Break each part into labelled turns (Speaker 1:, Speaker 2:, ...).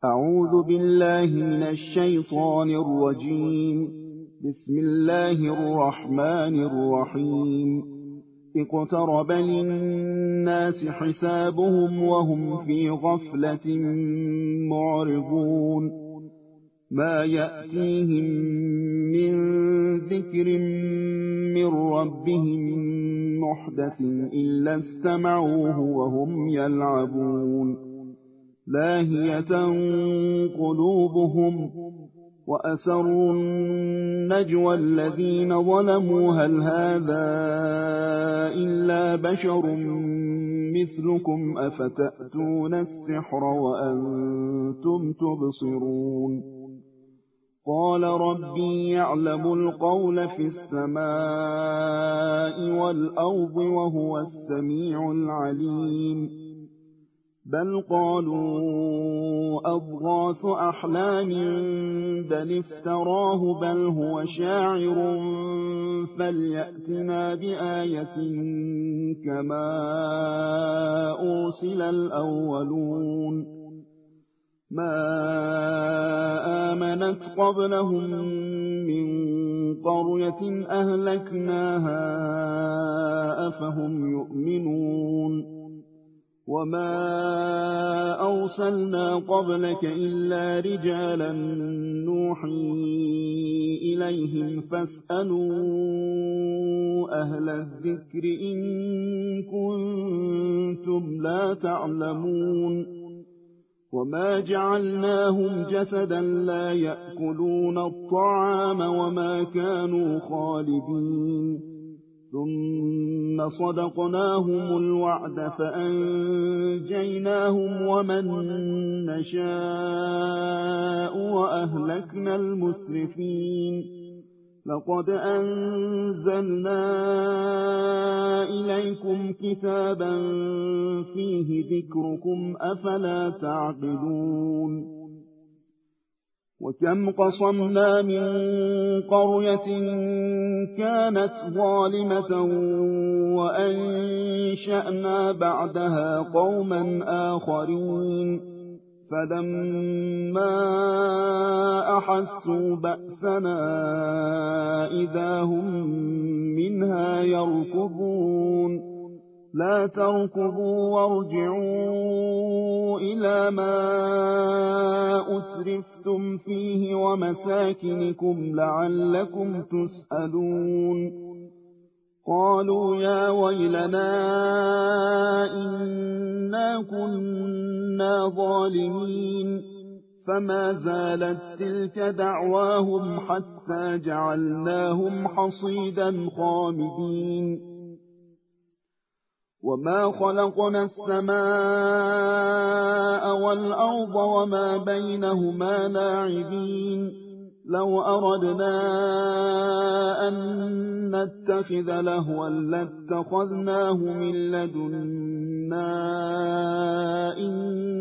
Speaker 1: أعوذ بالله من الشيطان الرجيم. بسم الله الرحمن الرحيم. اقترب للناس حسابهم وهم في غفلة معرضون. ما يأتيهم من ذكر من ربهم محدث إلا استمعوه وهم يلعبون. لاهية قلوبهم وأسروا النجوى الذين ظلموا هل هذا إلا بشر مثلكم أفتأتون السحر وأنتم تبصرون. قال ربي يعلم القول في السماء والأرض وهو السميع العليم. بل قالوا أضغاث أحلام بل افتراه بل هو شاعر فليأتنا بآية كما أرسل الأولون. ما آمنت قبلهم من قرية أهلكناها أفهم يؤمنون. وما أرسلنا قبلك إلا رجالا نوحي إليهم فاسألوا أهل الذكر إن كنتم لا تعلمون. وما جعلناهم جسدا لا يأكلون الطعام وما كانوا خالدين. ثم صدقناهم الوعد فأنجيناهم ومن نشاء وأهلكنا المسرفين. لقد أنزلنا إليكم كتابا فيه ذكركم أفلا تعقلون. وكم قصمنا من قرية كانت ظالمة وأنشأنا بعدها قوما آخرين فلما أحسوا بأسنا إذا هم منها يركضون. لا تركضوا وارجعوا إلى ما أترفتم فيه ومساكنكم لعلكم تسألون. قالوا يا ويلنا إنا كنا ظالمين. فما زالت تلك دعواهم حتى جعلناهم حصيدا خامدين. وما خلقنا السماء والأرض وما بينهما لاعبين. لو أردنا أن نتخذ لهوا لاتخذناه من لدنا إن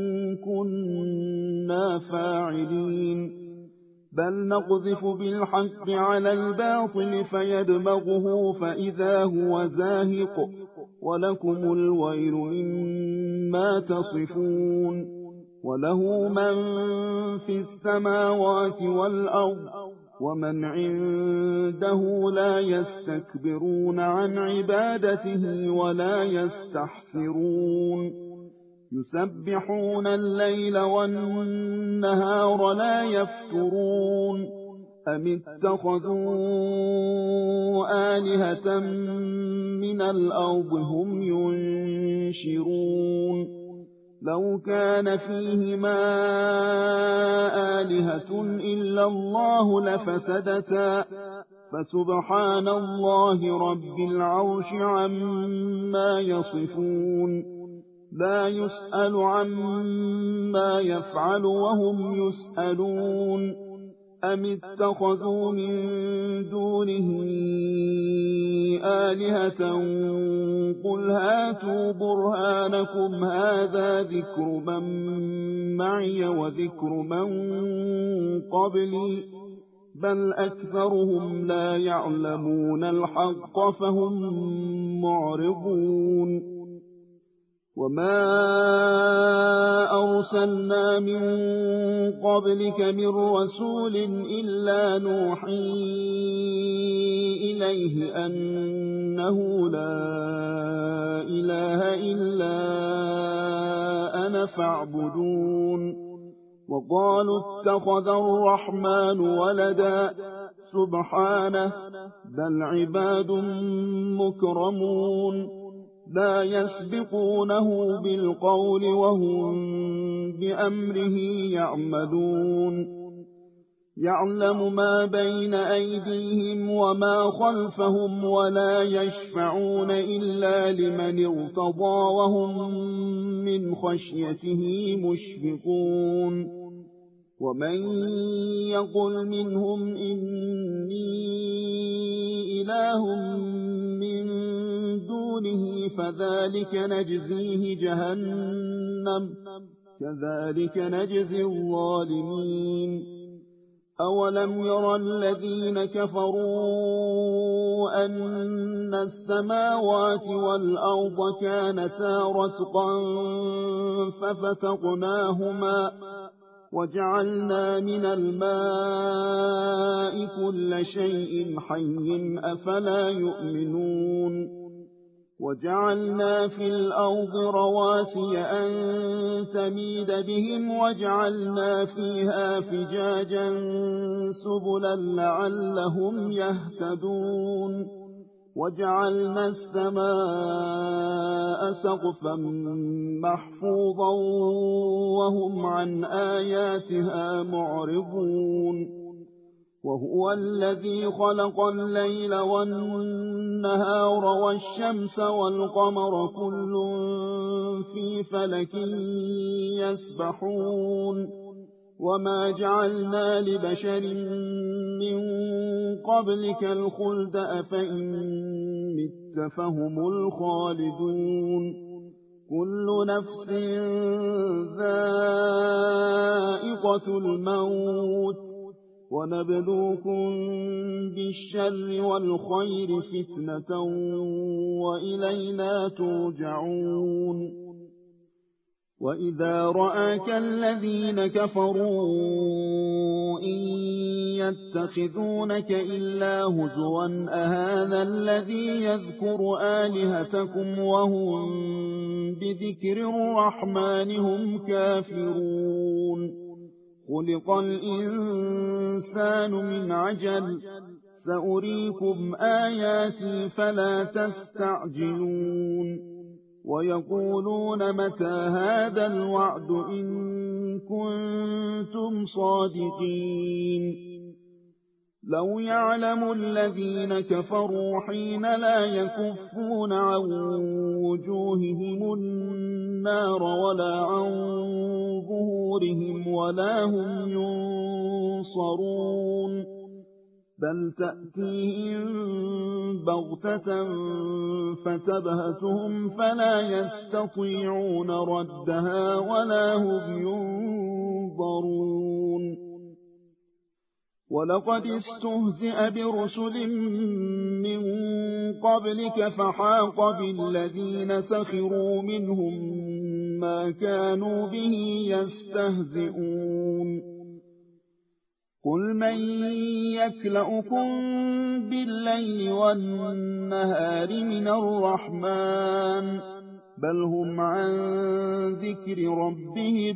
Speaker 1: كنا فاعلين. بل نقذف بالحق على الباطل فيدمغه فإذا هو زاهق ولكم الويل مما تصفون. وله من في السماوات والأرض ومن عنده لا يستكبرون عن عبادته ولا يستحسرون. يسبحون الليل والنهار لا يفترون. أم اتخذوا آلهة من الأرض هم ينشرون. لو كان فيهما آلهة إلا الله لفسدتا فسبحان الله رب العرش عما يصفون. لا يسأل عما يفعل وهم يسألون. أم اتخذوا من دونه آلهة قل هاتوا برهانكم هذا ذكر من معي وذكر من قبلي بل أكثرهم لا يعلمون الحق فهم معرضون. وما أرسلنا من قبلك من رسول إلا نوحي إليه أنه لا إله إلا أنا فاعبدون وقالوا اتخذ الرحمن ولدا سبحانه بل عباد مكرمون لا يسبقونه بالقول وهم بأمره يعملون يعلم ما بين أيديهم وما خلفهم ولا يشفعون إلا لمن ارتضى وهم من خشيته مشفقون ومن يقل منهم إني إله من دونه فذلك نجزيه جهنم كذلك نجزي الظالمين أولم يرى الذين كفروا أن السماوات والأرض كانتا رتقا ففتقناهما وجعلنا من الماء كل شيء حي أفلا يؤمنون وجعلنا في الأرض رواسي أن تميد بهم وجعلنا فيها فجاجا سبلا لعلهم يهتدون وجعلنا السماء سقفا محفوظا وهم عن آياتها معرضون وهو الذي خلق الليل والنهار والشمس والقمر كل في فلك يسبحون وما جعلنا لبشر من قبلك الخلد أفإن مت فهم الخالدون كل نفس ذائقة الموت ونبلوكم بالشر والخير فتنة وإلينا ترجعون وإذا رآك الذين كفروا إن يتخذونك إلا هزوا أهذا الذي يذكر آلهتكم وهم بذكر الرحمن هم كافرون خلق الإنسان من عجل سأريكم آياتي فلا تستعجلون ويقولون متى هذا الوعد إن كنتم صادقين لو يعلم الذين كفروا حين لا يكفون عن وجوههم النار ولا عن ظهورهم ولا هم ينصرون بل تأتيهم بغتة فتبهتهم فلا يستطيعون ردها ولا هم ينظرون ولقد استهزئ برسل من قبلك فحاق بالذين سخروا منهم ما كانوا به يستهزئون قل من يكلؤكم بالليل والنهار من الرحمن بل هم عن ذكر ربهم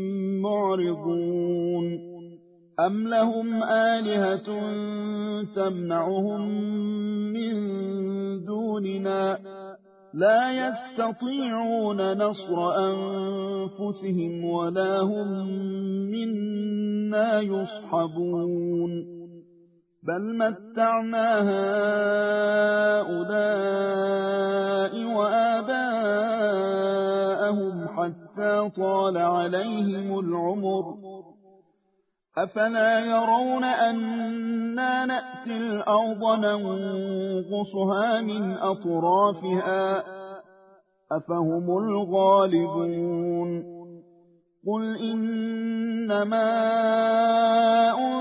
Speaker 1: معرضون أم لهم آلهة تمنعهم من دوننا لا يستطيعون نصر أنفسهم ولا هم منا يصحبون بل متعنا هؤلاء وآباءهم حتى طال عليهم العمر أفلا يرون أنا نأتي الأرض ننقصها من أطرافها أفهم الغالبون قل إنما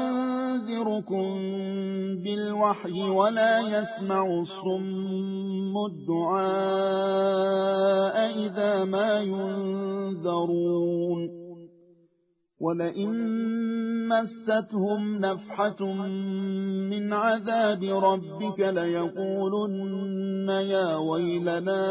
Speaker 1: أنذركم بالوحي ولا يسمع الصم الدعاء إذا ما ينذرون ولئن مستهم نفحة من عذاب ربك ليقولن يا ويلنا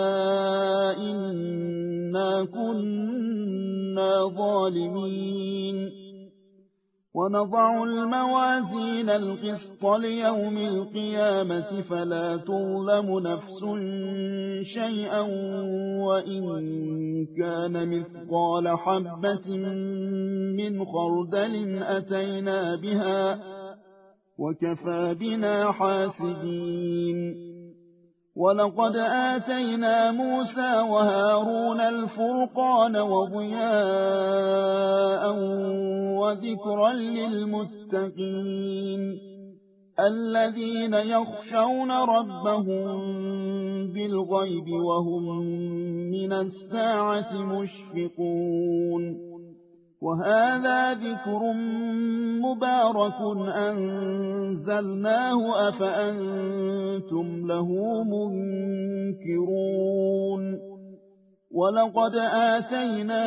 Speaker 1: إنا كنا ظالمين ونضع الموازين القسط ليوم القيامة فلا تظلم نفس شيئا وإن كان مثقال حبة من خردل أتينا بها وكفى بنا حاسبين ولقد آتينا موسى وهارون الفرقان وضياء وذكرا للمتقين الذين يخشون ربهم بالغيب وهم من الساعة مشفقون وهذا ذكر مبارك أنزلناه أفأنتم له منكرون ولقد آتينا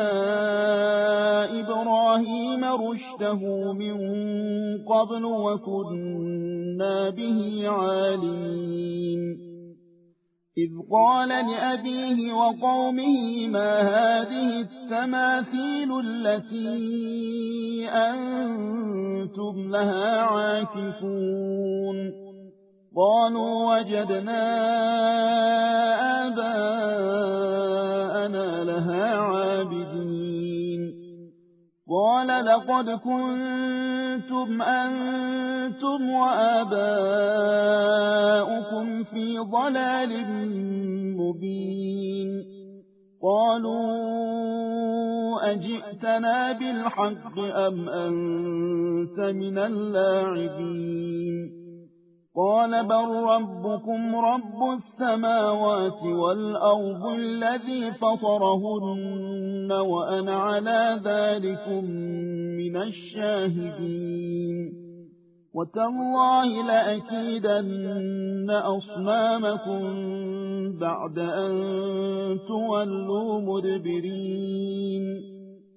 Speaker 1: إبراهيم رشده من قبل وكنا به عالمين إذ قال لأبيه وقومه ما هذه التماثيل التي أنتم لها عاكفون قالوا وجدنا آباءنا لها عابدين قال لقد كنتم أنتم وآباؤكم في ضلال مبين قالوا أجئتنا بالحق أم أنت من اللاعبين قال بل ربكم رب السماوات والأرض الذي فطرهن وأنا على ذلكم من الشاهدين وتالله لأكيدن أصنامكم بعد أن تولوا مدبرين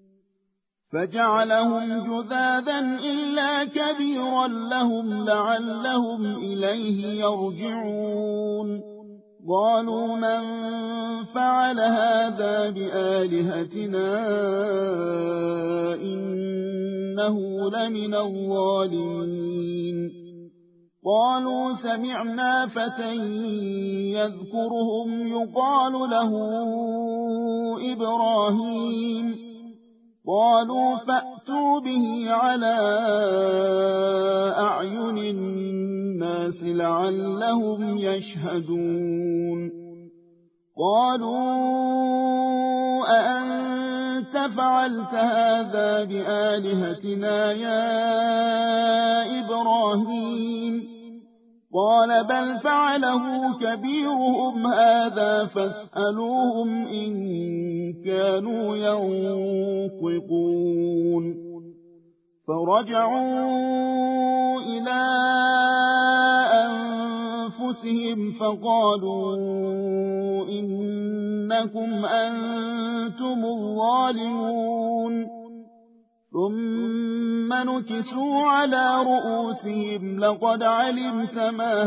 Speaker 1: فجعلهم جذاذا إلا كبيرا لهم لعلهم إليه يرجعون قالوا من فعل هذا بآلهتنا إنه لمن الظالمين قالوا سمعنا فتى يذكرهم يقال له إبراهيم قالوا فأتوا به على أعين الناس لعلهم يشهدون قالوا أأنت فعلت هذا بآلهتنا يا إبراهيم قال بل فعله كبيرهم هذا فاسألوهم إن كانوا ينطقون فرجعوا إلى أنفسهم فقالوا إنكم أنتم الظالمون ثم نكسوا على رؤوسهم لقد علمت ما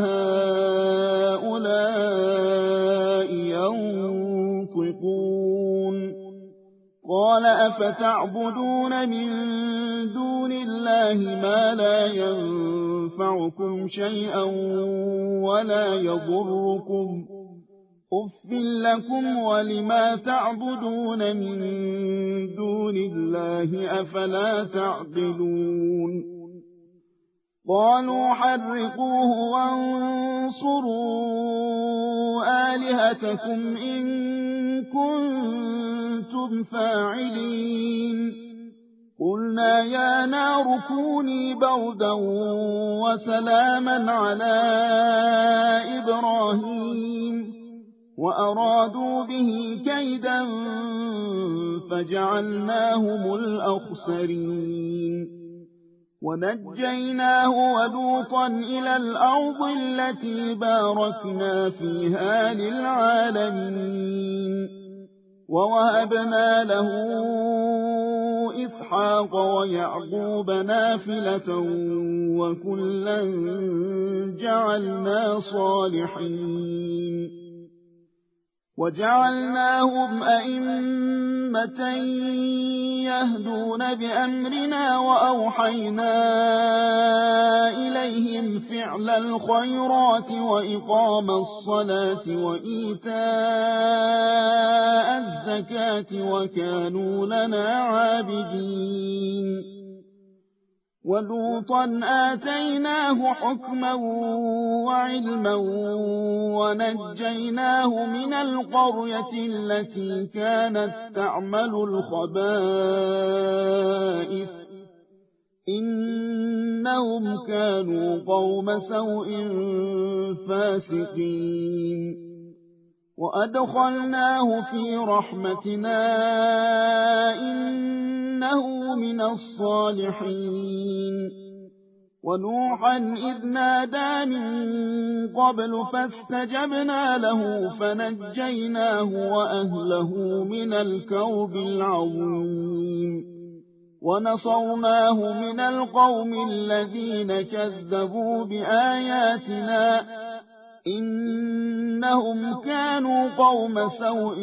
Speaker 1: هؤلاء ينطقون قال أفتعبدون من دون الله ما لا ينفعكم شيئا ولا يضركم أف لكم ولما تعبدون من دون الله أفلا تعقلون قالوا حرقوه وانصروا آلهتكم إن كنتم فاعلين قلنا يا نار كوني بردا وسلاما على إبراهيم وأرادوا به كيدا فجعلناهم الأخسرين ونجيناه ولوطا إلى الأرض التي باركنا فيها للعالمين ووهبنا له إسحاق ويعقوب نافلة وكلا جعلنا صالحين وجعلناهم أئمة يهدون بأمرنا وأوحينا إليهم فعل الخيرات وإقام الصلاة وإيتاء الزكاة وكانوا لنا عابدين ولوطا آتيناه حكما وعلما ونجيناه من القرية التي كانت تعمل الخبائث إنهم كانوا قوم سوء فاسقين وأدخلناه في رحمتنا إنه من الصالحين ونوحا إذ نادى من قبل فاستجبنا له فنجيناه وأهله من الكرب العظيم ونصرناه من القوم الذين كذبوا بآياتنا إنهم كانوا قوم سوء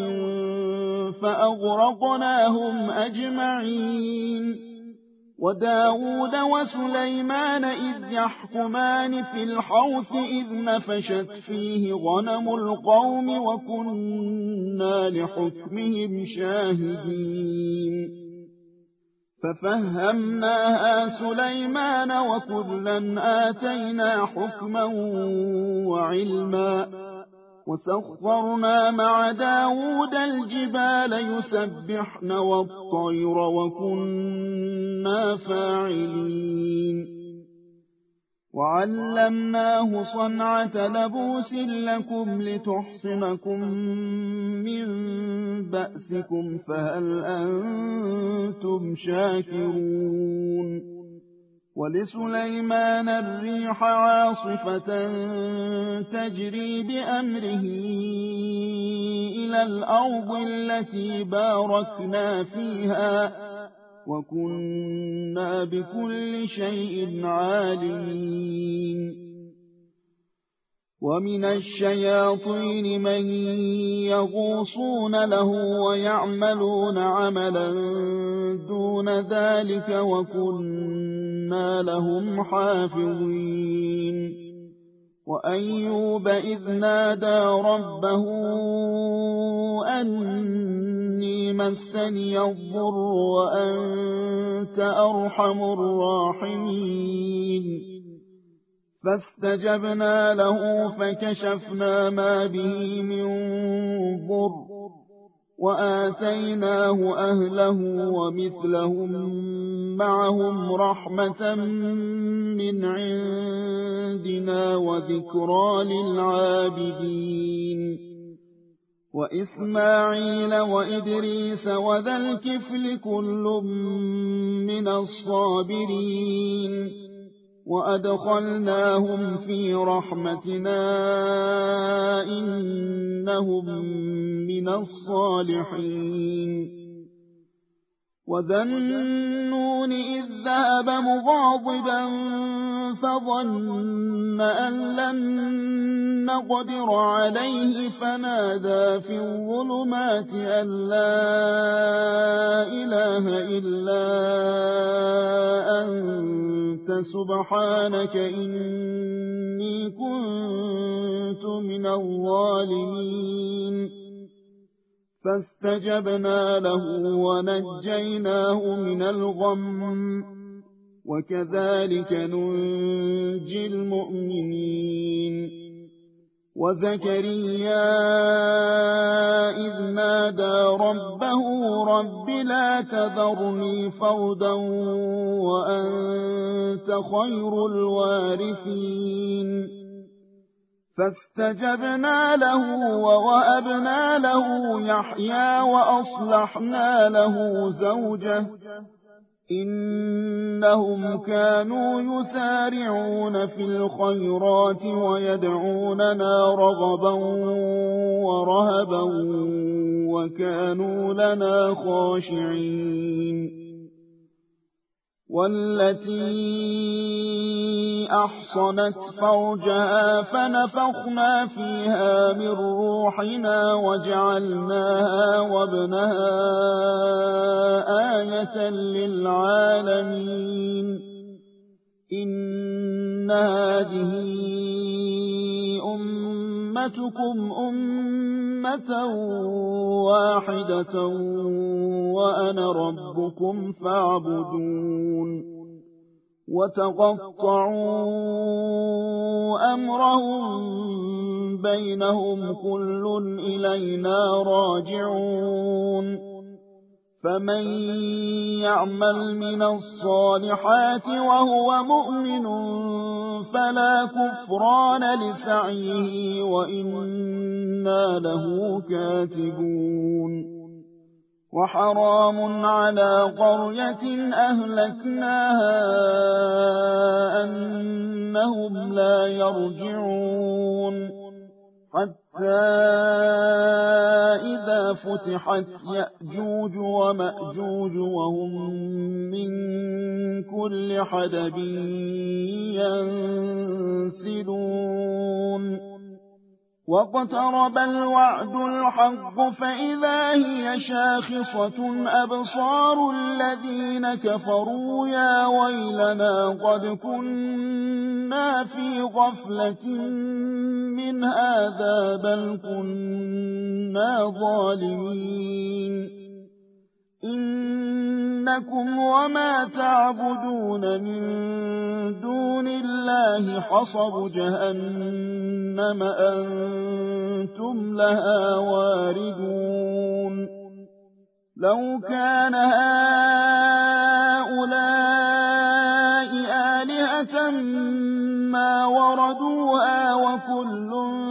Speaker 1: فأغرقناهم أجمعين وداود وسليمان إذ يحكمان في الحرث إذ نفشت فيه غنم القوم وكنا لحكمهم شاهدين ففهمناها سليمان وكلا آتينا حكما وعلما وسخرنا مع داود الجبال يسبحن والطير وكنا فاعلين وعلمناه صنعة لبوس لكم لتحصنكم من بأسكم فهل أنتم شاكرون ولسليمان الريح عاصفة تجري بأمره إلى الأرض التي باركنا فيها وكنا بكل شيء عالمين ومن الشياطين من يغوصون له ويعملون عملا دون ذلك وكنا لهم حافظين وأيوب إذ نادى ربه أني مسني الضر وأنت أرحم الراحمين فاستجبنا له فكشفنا ما به من ضر وآتيناه أهله ومثلهم معهم رحمة من عندنا وذكرى للعابدين وإسماعيل وإدريس وذا الكفل كل من الصابرين وأدخلناهم في رحمتنا إنهم من الصالحين وذا النون إذ ذهب مغاضبا فظن أن لن نقدر عليه فنادى في الظلمات أن لا إله إلا أنت سبحانك إني كنت من الظالمين فاستجبنا له ونجيناه من الغم وكذلك ننجي المؤمنين وزكريا إذ نادى ربه رب لا تذرني فردا وأنت خير الوارثين فاستجبنا له ووهبنا له يحيى وأصلحنا له زوجه إنهم كانوا يسارعون في الخيرات ويدعوننا رغبا ورهبا وكانوا لنا خاشعين والتي أحصنت فرجها فنفخنا فيها من روحنا وجعلناها وابنها آية للعالمين إن هذه أمتكم أمة واحدة وأنا ربكم فاعبدون وتقطعوا أمرهم بينهم كل إلينا راجعون فمن يعمل من الصالحات وهو مؤمن فلا كفران لسعيه وإنا له كاتبون وحرام على قرية أهلكناها أنهم لا يرجعون حتى إذا فتحت يأجوج ومأجوج وهم من كل حدب ينسلون واقترب الوعد الحق فإذا هي شاخصة أبصار الذين كفروا يا ويلنا قد كنا في غفلة من هذا بل كنا ظالمين إنكم وما تعبدون من دون الله حصب جهنم أنتم لها واردون لو كان هؤلاء آلهة ما وردوها وكل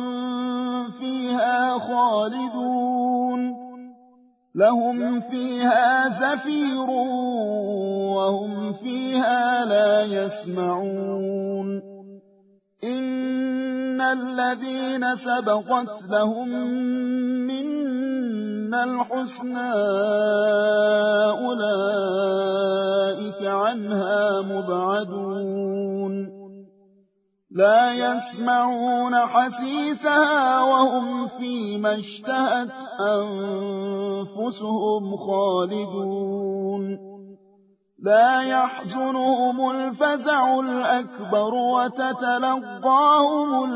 Speaker 1: فيها خالدون لهم فيها زفير وهم فيها لا يسمعون إن الذين سبقت لهم منا الحسنى أولئك عنها مبعدون لا يسمعون حسيسها وهم فيما اشتهت أنفسهم خالدون لا يحزنهم الفزع الأكبر وتتلقاهم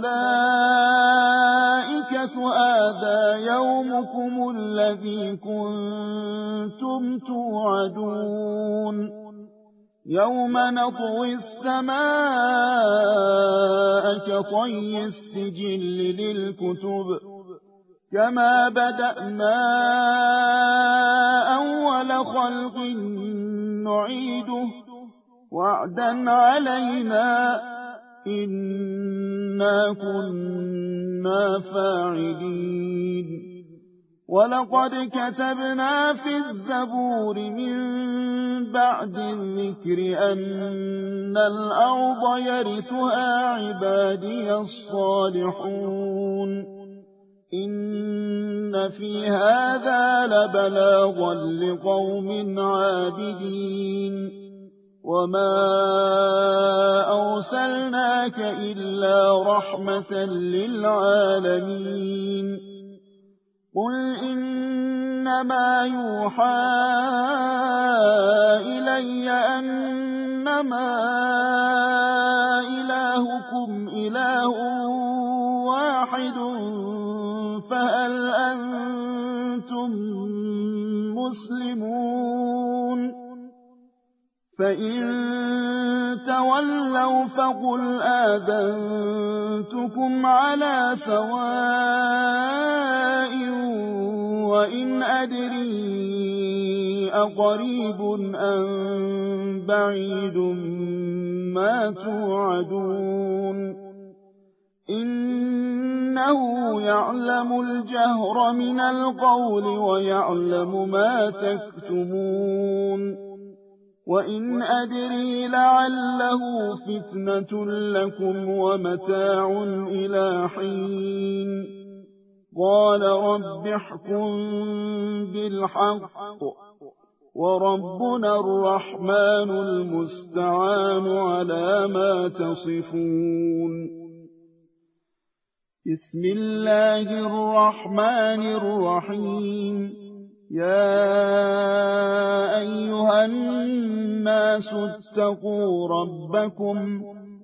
Speaker 1: الملائكة هذا يومكم الذي كنتم توعدون يوم نطوي السماء كطي السجل للكتب كما بدأنا أول خلق نعيده وعدا علينا إنا كنا فاعلين ولقد كتبنا في الزبور من بعد الذكر أن الأرض يرثها عبادي الصالحون إن في هذا لبلاغا لقوم عابدين وما أرسلناك إلا رحمة للعالمين قل إنما يوحى إلي أنما إلهكم إله واحد فهل أنتم مسلمون فإن تولوا فقل آذنتكم على سواء وإن أدري أقريب أم بعيد ما توعدون إنه يعلم الجهر من القول ويعلم ما تكتمون وإن أدري لعله فتنة لكم ومتاع إلى حين قال رب احكم بالحق وربنا الرحمن المستعان على ما تصفون بسم الله الرحمن الرحيم يا أيها الناس اتقوا ربكم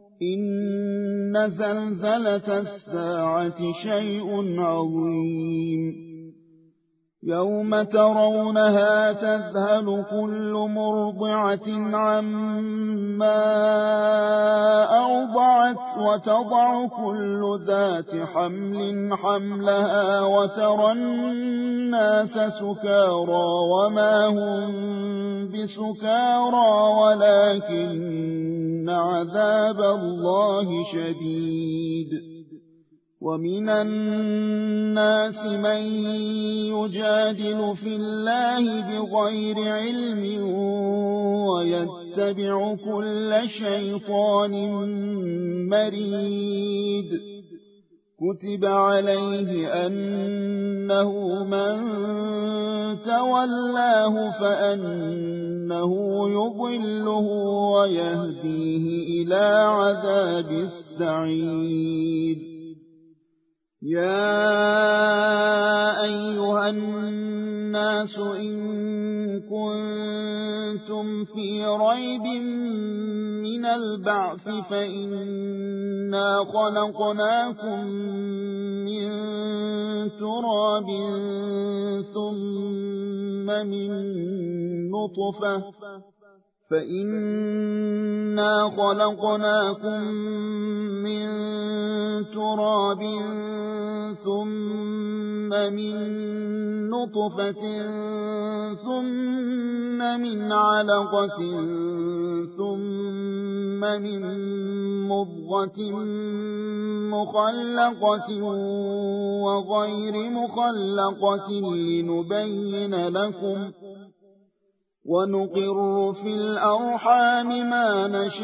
Speaker 1: إن زلزلة الساعة شيء عظيم يوم ترونها تذهل كل مرضعة عما أرضعت وتضع كل ذات حمل حملها وترى الناس سكارى وما هم بسكارى ولكن عذاب الله شديد ومن الناس من يجادل في الله بغير علم ويتبع كل شيطان مريد كتب عليه أنه من تولاه فأنه يضله ويهديه إلى عذاب السعير يا أيها الناس إن كنتم في ريب من البعث فإنا خلقناكم من تراب ثم من نطفة ثم من علقة ثم من مضغة مخلقة وغير مخلقة لنبين لكم ونقر في الأرحام ما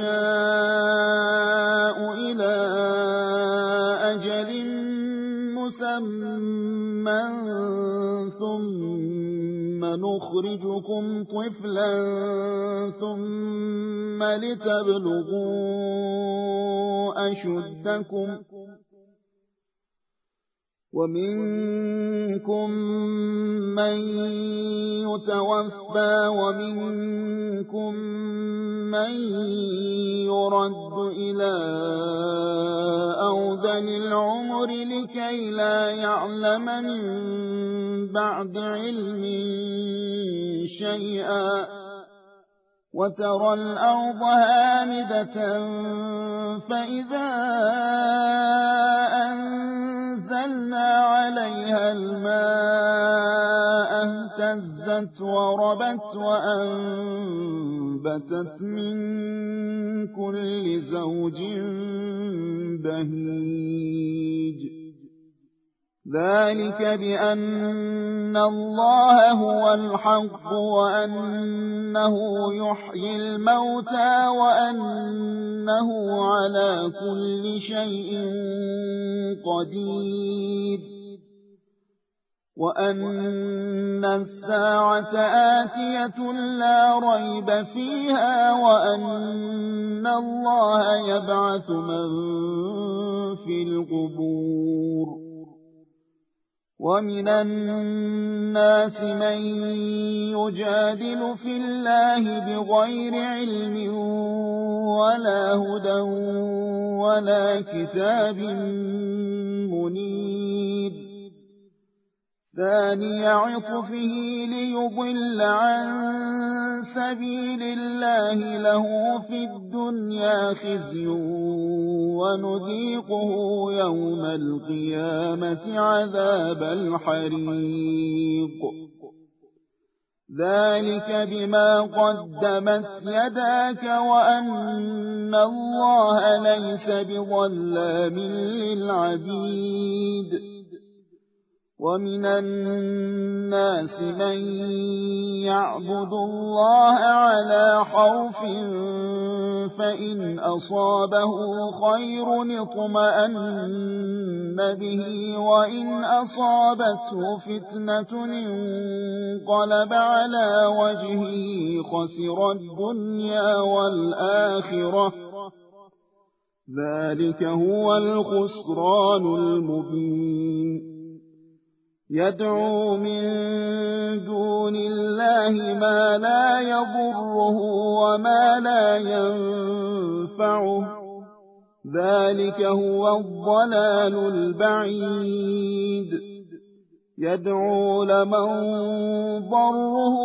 Speaker 1: نشاء إلى أجل مسمى ثم نخرجكم طفلا ثم لتبلغوا أشدكم ومنكم من يتوفى ومنكم من يرد إلى أرذل العمر لكي لا يعلم من بعد علم شيئا وترى الأرض هامدة فإذا أنزلنا عليها الماء اهتزت وربت وأنبتت من كل زوج بهيج ذلك بأن الله هو الحق وأنه يحيي الموتى وأنه على كل شيء قدير وأن الساعة آتية لا ريب فيها وأن الله يبعث من في القبور ومن الناس من يجادل في الله بغير علم ولا هدى ولا كتاب منير ثاني عطفه ليضل عن سبيل الله له في الدنيا خزي ونذيقه يوم القيامة عذاب الحريق ذلك بما قدمت يداك وأن الله ليس بظلام للعبيد ومن الناس من يعبد الله على حرف فإن أصابه خير اطمأن به وإن أصابته فتنة انقلب على وجهه خسر الدنيا والآخرة ذلك هو الخسران المبين يدعو من دون الله ما لا يضره وما لا ينفعه ذلك هو الضلال البعيد يدعو لمن ضره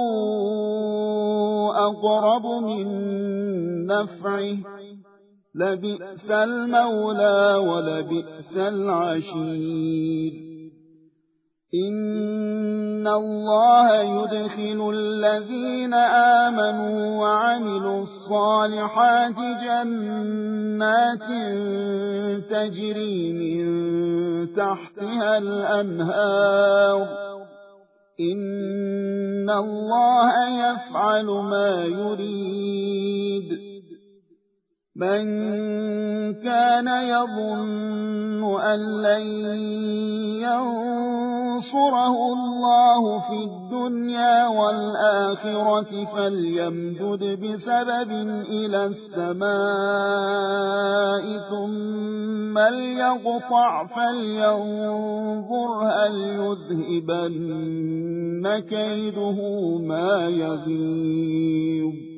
Speaker 1: أقرب من نفعه لبئس المولى ولبئس العشير إن الله يدخل الذين آمنوا وعملوا الصالحات جنات تجري من تحتها الأنهار إن الله يفعل ما يريد من كان يظن أن لن ينصره الله في الدنيا والآخرة فليمدد بسبب إلى السماء ثم ليقطع فلينظر هل يذهبن كيده ما يغيظ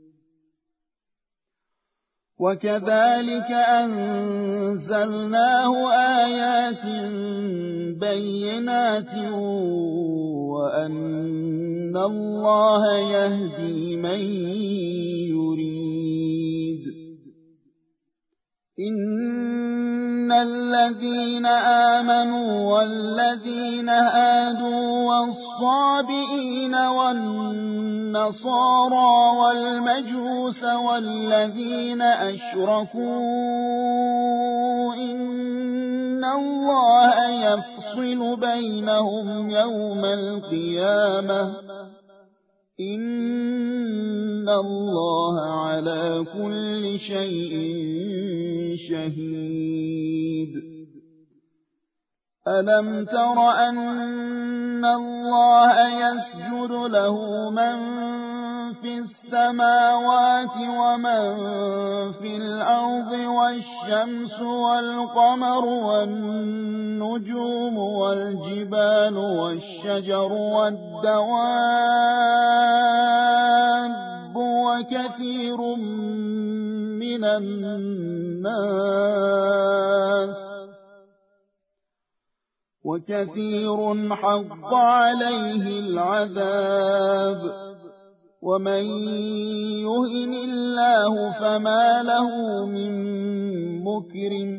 Speaker 1: وكذلك أنزلناه آيات بينات وأن الله يهدي من يريد إن الذين آمنوا والذين هادوا والصابئين والنصارى والمجوس والذين أشركوا إن الله يفصل بينهم يوم القيامة إن الله على كل شيء شهيد ألم تر أن الله يسجد له من في السماوات ومن في الأرض والشمس والقمر والنجوم والجبال والشجر والدواب وكثير حق عليه العذاب ومن يهن الله فما له من مكرم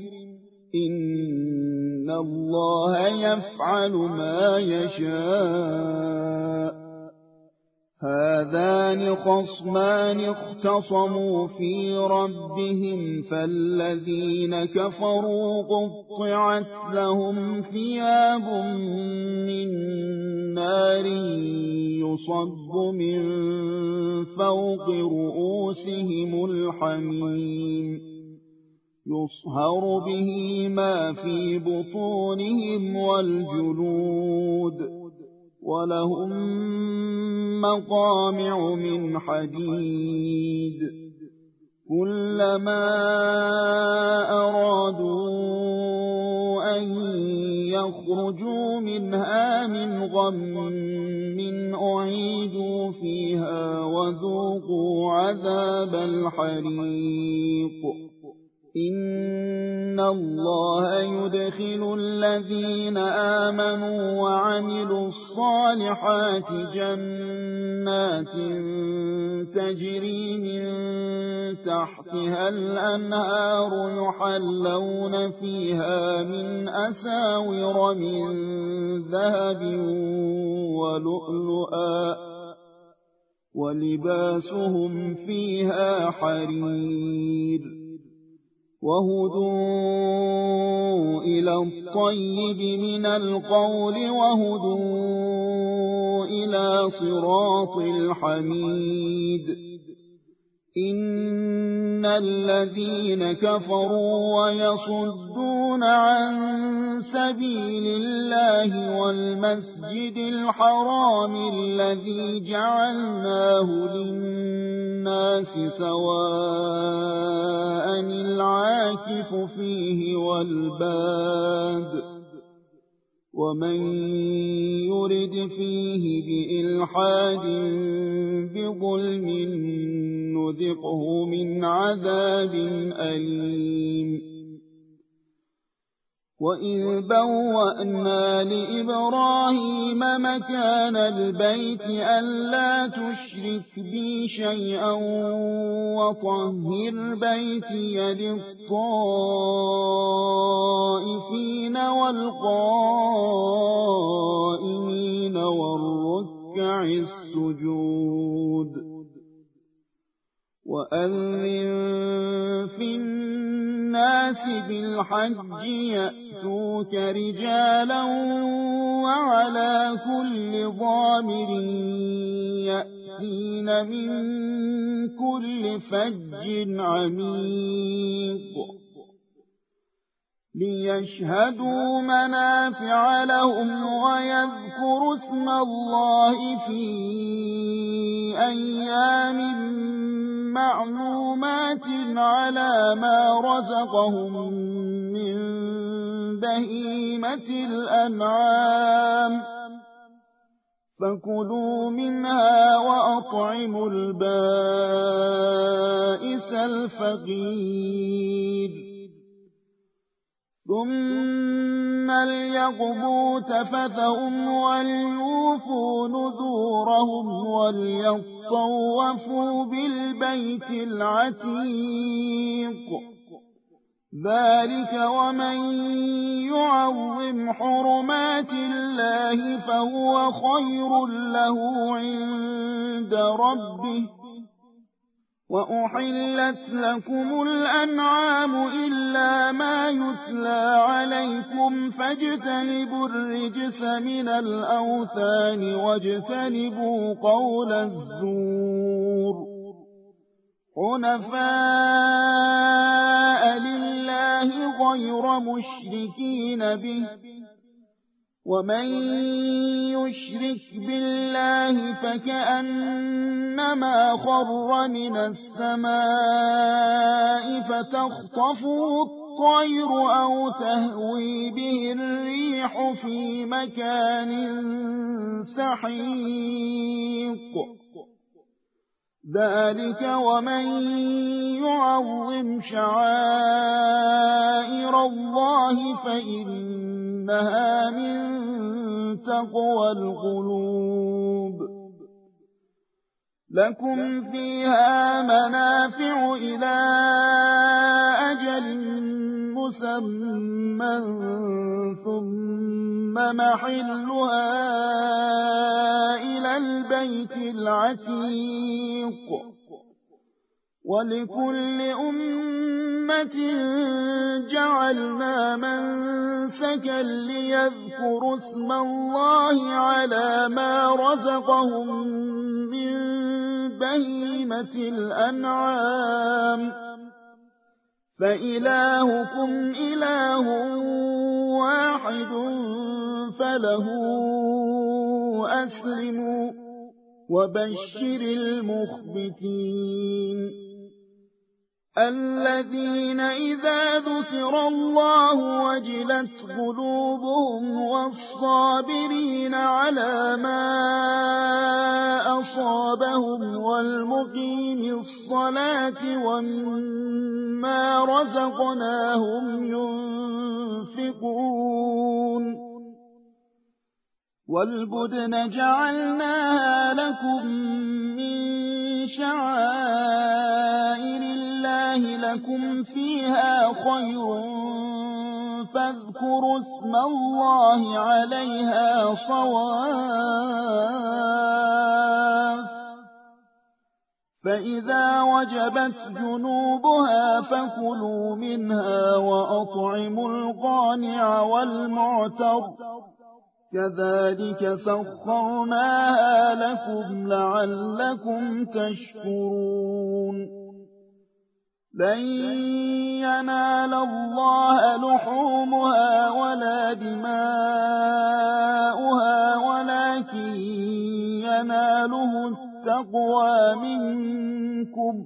Speaker 1: إن الله يفعل ما يشاء هذان خصمان اختصموا في ربهم فالذين كفروا قطعت لهم ثياب من نار يصب من فوق رؤوسهم الحميم يصهر به ما في بطونهم والجلود ولهم مقامع من حديد كلما أرادوا أن يخرجوا منها من غم أعيدوا فيها وذوقوا عذاب الحريق إن الله يدخل الذين آمنوا وعملوا الصالحات جنات تجري من تحتها الأنهار يحلون فيها من أساور من ذهب ولؤلؤا ولباسهم فيها حرير وهدوا إلى الطيب من القول وهدوا إلى صراط الحميد إن الذين كفروا ويصدون عن سبيل الله والمسجد الحرام الذي جعلناه للناس سواء العاكف فيه والباد ومن يرد فيه بإلحاد بظلم نذقه من عذاب أليم وإذ بوأنا لإبراهيم مكان البيت ألا تشرك بي شيئا وطهر بيتي للطائفين والقائمين والركع السجود وأذن في الناس بالحج يأتوك رجالا وعلى كل ضامر يأتين من كل فج عميق ليشهدوا منافع لهم ويذكروا اسم الله في أيام معلومات على ما رزقهم من بهيمة الأنعام فكلوا منها وأطعموا البائس الفقير ثم ليقضوا تفثهم وليوفوا نذورهم وليطوفوا بالبيت العتيق ذلك ومن يعظم حرمات الله فهو خير له عند ربه وأحلت لكم الأنعام إلا ما يتلى عليكم فاجتنبوا الرجس من الأوثان واجتنبوا قول الزور حنفاء لله غير مشركين به ومن يشرك بالله فكأنما خر من السماء فتخطفه الطير أو تهوي به الريح في مكان سحيق ذلك ومن يعظم شعائر الله فإنها من تقوى القلوب لكم فيها منافع إلى أجل مسمى ثم محلها إلى البيت العتيق ولكل أمة جعلنا منسكا ليذكروا اسم الله على ما رزقهم من بهيمة الأنعام فإلهكم إله واحد فله أسلموا وبشر المخبتين الذين إذا ذكر الله وجلت قلوبهم والصابرين على ما أصابهم والمقيم الصلاة ومما رزقناهم ينفقون والبدن جعلناها لكم من شعائر الله لكم فيها خير فاذكروا اسم الله عليها صواف فإذا وجبت جنوبها فكلوا منها وأطعموا القانع والمعتر كذلك سخرناها لكم لعلكم تشكرون لن ينال الله لحومها ولا دماؤها ولكن يناله التقوى منكم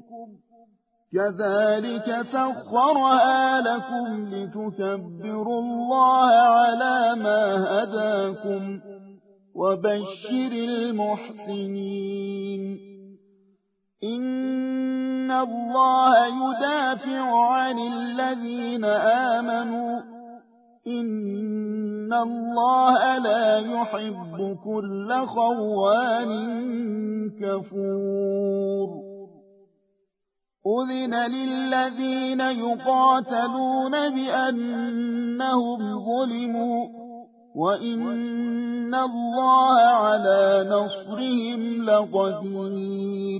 Speaker 1: كذلك سخرها لكم لتكبروا الله على ما هداكم وبشر المحسنين إن الله يدافع عن الذين آمنوا إن الله لا يحب كل خوان كفور أذن للذين يقاتلون بأنهم ظلموا وإن الله على نصرهم لقدير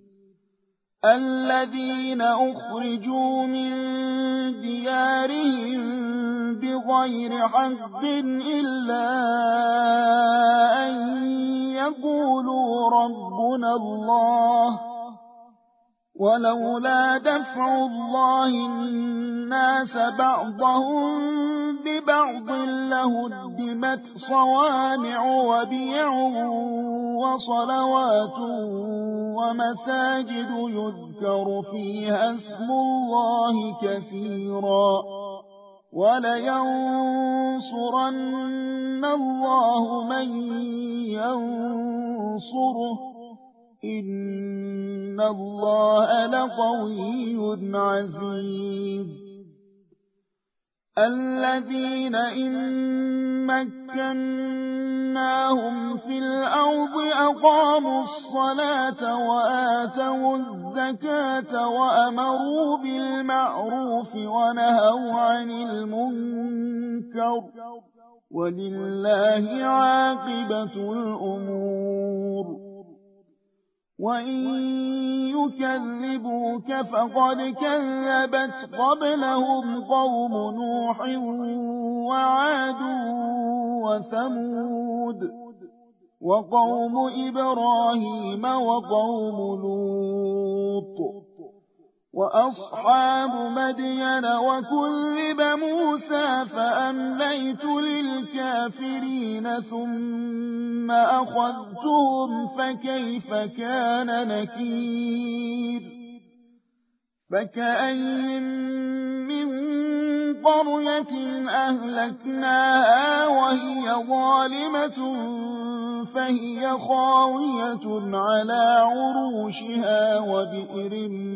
Speaker 1: الذين أخرجوا من ديارهم بغير حق إلا أن يقولوا ربنا الله ولولا دفع الله الناس بعضهم ببعض لهدمت صوامع وبيع وصلوات ومساجد يذكر فيها اسم الله كثيرا ولينصرن الله من ينصره إن الله لقوي عزيز الذين إن مكناهم في الأرض أقاموا الصلاة وآتوا الزكاة وأمروا بالمعروف ونهوا عن المنكر ولله عاقبة الأمور وإن يكذبوك فقد كذبت قبلهم قوم نوح وعاد وثمود وقوم إبراهيم وقوم لوط وأصحاب مدين وكذب موسى فأمليت للكافرين ثم أخذتهم فكيف كان نكير فكأي من قرية أهلكناها وهي ظالمة فهي خاوية على عروشها وبئر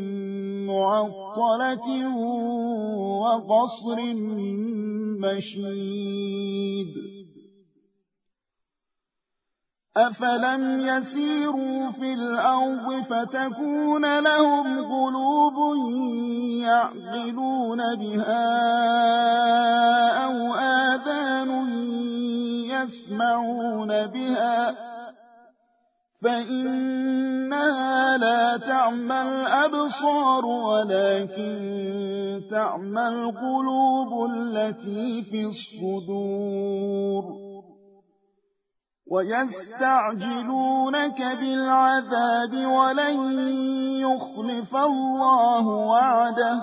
Speaker 1: معطلة وقصر مشيد أفلم يسيروا في الأرض فتكون لهم قلوب يعقلون بها أو آذان يسمعون بها فإنها لا تعمى الأبصار ولكن تعمى القلوب التي في الصدور ويستعجلونك بالعذاب ولن يخلف الله وعده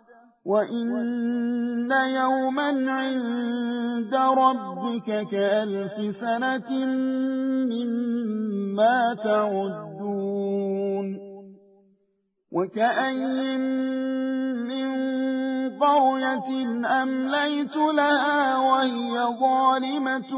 Speaker 1: وإن يوما عند ربك كألف سنة مما تعدون وكأين من قرية أمليت لها وهي ظالمة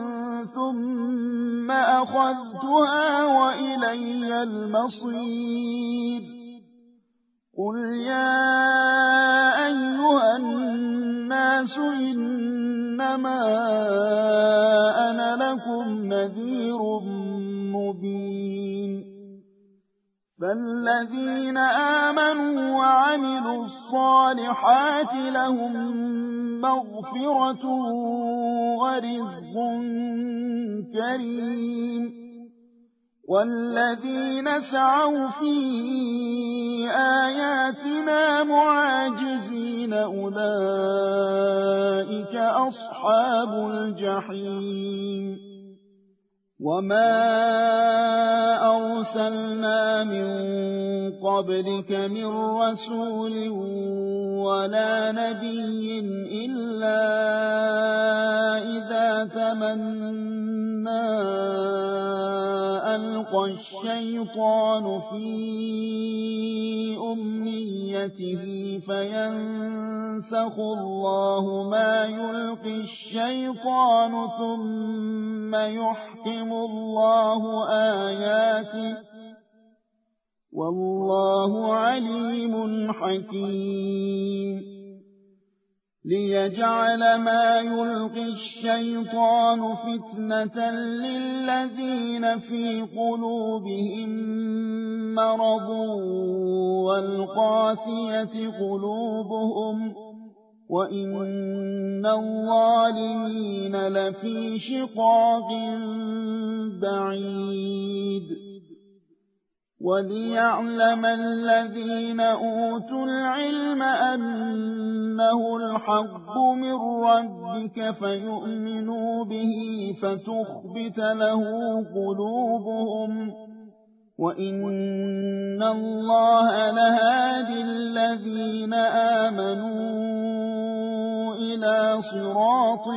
Speaker 1: ثم أخذتها وإلي المصير قل يا أيها الناس إنما أنا لكم نذير مبين فالذين آمنوا وعملوا الصالحات لهم مغفرة ورزق كريم والذين سعوا في آياتنا معاجزين أولئك أصحاب الجحيم وما أرسلنا من قبلك من رسول ولا نبي إلا إذا تمنى ألقى الشيطان في أمنيته فينسخ الله ما يلقي الشيطان ثم يحكم الله آياته والله عليم حكيم ليجعل ما يلقي الشيطان فتنة للذين في قلوبهم مرض والقاسية قلوبهم وإن الظالمين لفي شقاق بعيد وليعلم الذين أوتوا العلم أنه الحق من ربك فيؤمنوا به فتخبت له قلوبهم وإن الله لهادي الذين آمنوا إلى صراط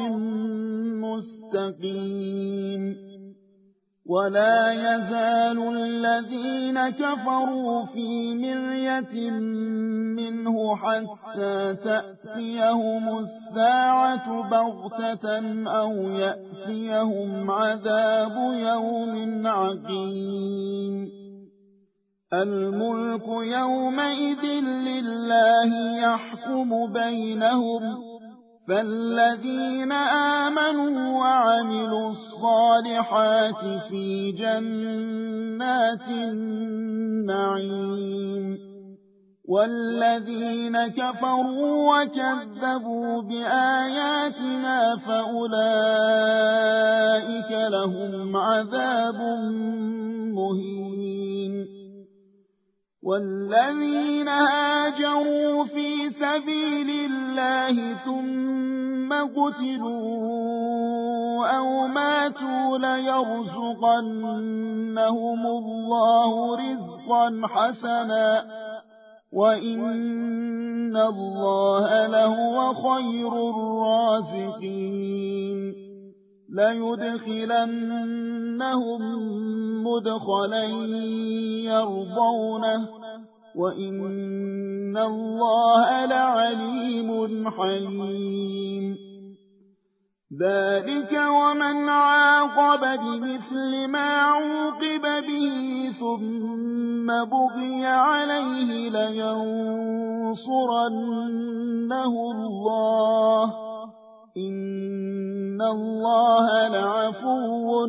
Speaker 1: مستقيم ولا يزال الذين كفروا في مرية منه حتى تأتيهم الساعة بغتة أو يأتيهم عذاب يوم عقيم الملك يومئذ لله يحكم بينهم فالذين آمنوا وعملوا الصالحات في جنات النعيم والذين كفروا وكذبوا بآياتنا فأولئك لهم عذاب مهين والذين هاجروا في سبيل الله ثم قتلوا أو ماتوا ليرزقنهم الله رزقا حسنا وإن الله لهو خير الرازقين ليدخلنهم مدخلا يرضونه وإن الله لعليم حليم ذلك ومن عاقب بمثل ما عوقب به ثم بغي عليه لينصرنه الله إن الله لعفو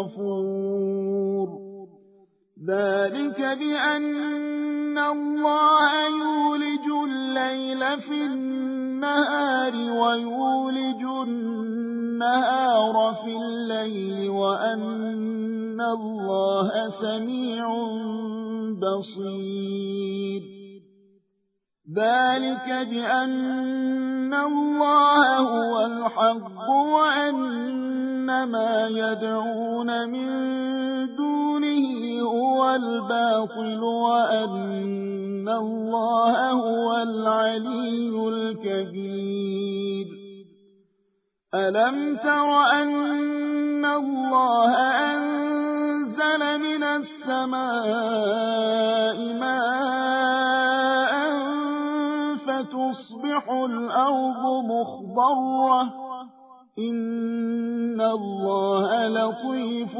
Speaker 1: غفور ذلك بأن الله يولج الليل في النهار ويولج النهار في الليل وأن الله سميع بصير ذلك بأن الله هو الحق وأن ما يدعون من دونه هو الباطل وأن الله هو العلي الكبير ألم تر أن الله أنزل من السماء ماء فتصبح الأرض مخضرة إن الله لطيف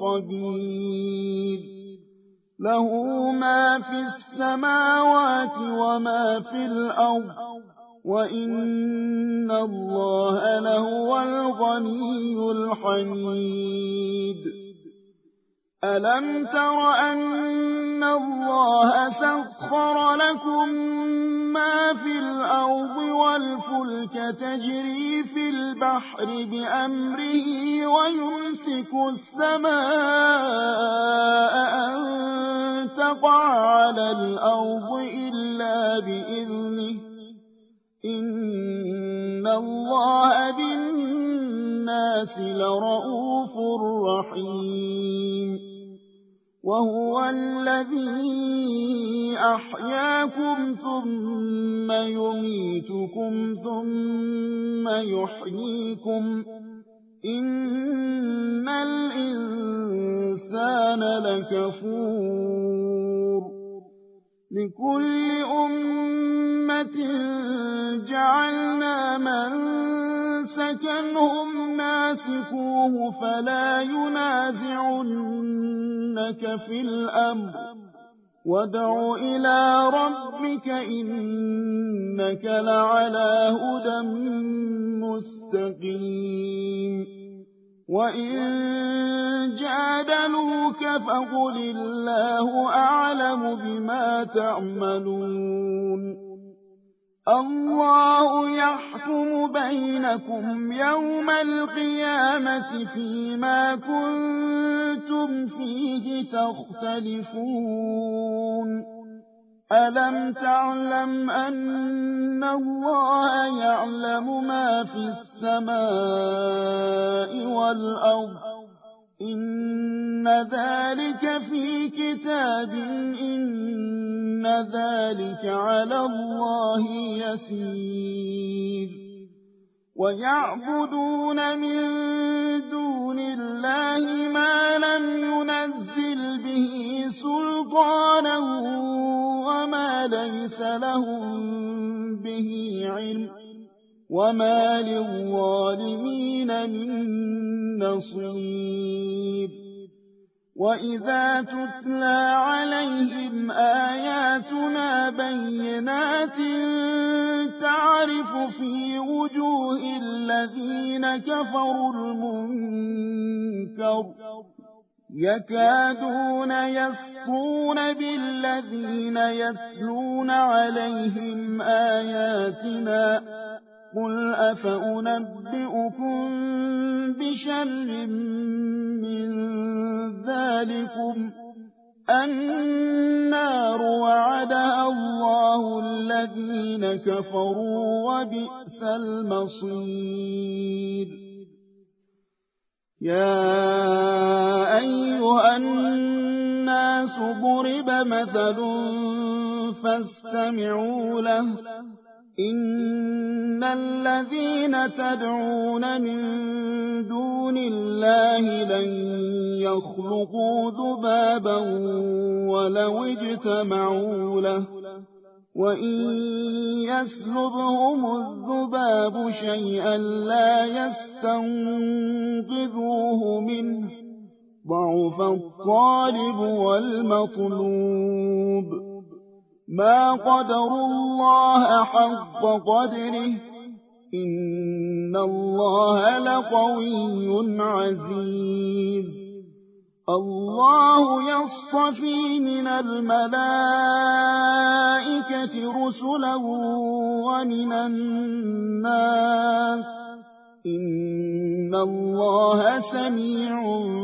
Speaker 1: خبير له ما في السماوات وما في الأرض وإن الله لهو الغني الحميد ألم تر أن الله سخر لكم ما في الأرض والفلك تجري في البحر بأمره ويمسك السماء أن تقع على الأرض إلا بإذنه إن الله بالناس لرءوف رحيم وهو الذي أحياكم ثم يميتكم ثم يحييكم إن الإنسان لكفور لكل أمة جعلنا منسكا هم ناسكوه فلا ينازعنك في الأمر وادع إلى ربك إنك لعلى هدى مستقيم وإن جادلوك فقل الله أعلم بما تعملون الله يحكم بينكم يوم القيامة فيما كنتم فيه تختلفون ألم تعلم أن الله يعلم ما في السماء والأرض إن ذلك في كتاب إن ذلك على الله يسير ويعبدون من دون الله ما لم ينزل به سلطانا وما ليس لهم به علم وما للظالمين من نصير وإذا تتلى عليهم آياتنا بينات تعرف في وجوه الذين كفروا المنكر يكادون يسطون بالذين يتلون عليهم آياتنا قل أفأنبئكم بشر من ذلكم النار وعدها الله الذين كفروا وبئس المصير يا أيها الناس ضرب مثل فاستمعوا له إن الذين تدعون من دون الله لن يخلقوا ذبابا ولو اجتمعوا له وإن يسلبهم الذباب شيئا لا يستنقذوه منه ضعف الطالب والمطلوب ما قدروا الله حق قدره إن الله لقوي عزيز الله يصطفي من الملائكة رسلا ومن الناس إن الله سميع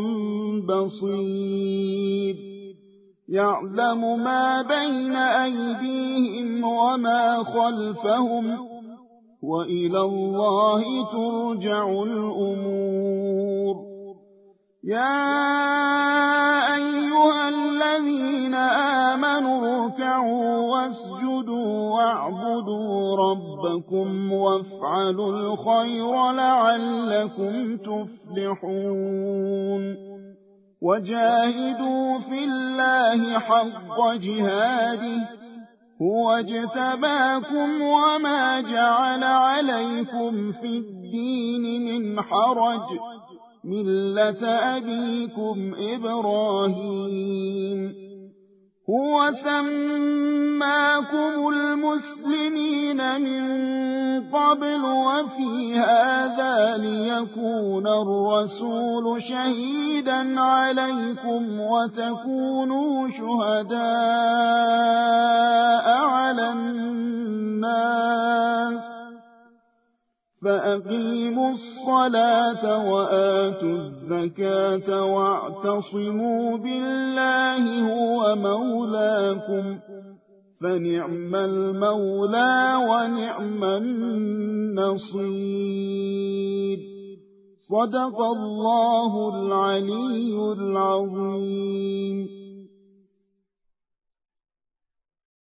Speaker 1: بصير يعلم ما بين أيديهم وما خلفهم وإلى الله ترجع الأمور يا أيها الذين آمنوا اركعوا واسجدوا واعبدوا ربكم وافعلوا الخير لعلكم تفلحون وجاهدوا في الله حق جهاده هو اجتباكم وما جعل عليكم في الدين من حرج ملة أبيكم إبراهيم هو سماكم المسلمين من قبل وفي هذا ليكون الرسول شهيدا عليكم وتكونوا شهداء على الناس فأقيموا الصلاة وآتوا الزكاة واعتصموا بالله هو مولاكم فنعم المولى ونعم النصير صدق الله العلي العظيم.